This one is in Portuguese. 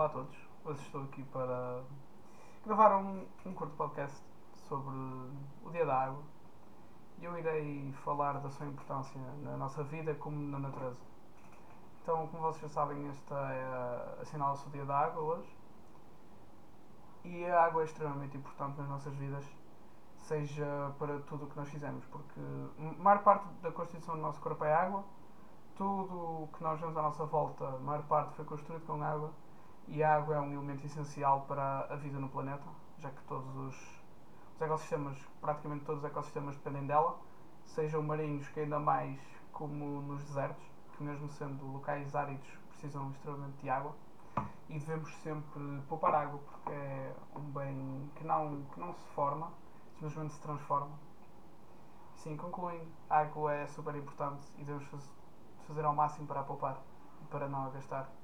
Olá a todos, hoje estou aqui para gravar um curto podcast sobre o Dia da Água e eu irei falar da sua importância na nossa vida como na natureza. Então, como vocês já sabem, assinala-se o Dia da Água hoje e a água é extremamente importante nas nossas vidas, seja para tudo o que nós fizemos, porque a maior parte da constituição do nosso corpo é água, tudo o que nós vemos à nossa volta, a maior parte foi construído com água e a água é um elemento essencial para a vida no planeta, já que todos os ecossistemas, praticamente todos os ecossistemas dependem dela, sejam marinhos que ainda mais como nos desertos, que mesmo sendo locais áridos precisam extremamente de água e devemos sempre poupar água porque é um bem que não se forma, simplesmente se transforma. Sim, concluindo, a água é super importante e devemos fazer ao máximo para a poupar e para não a gastar.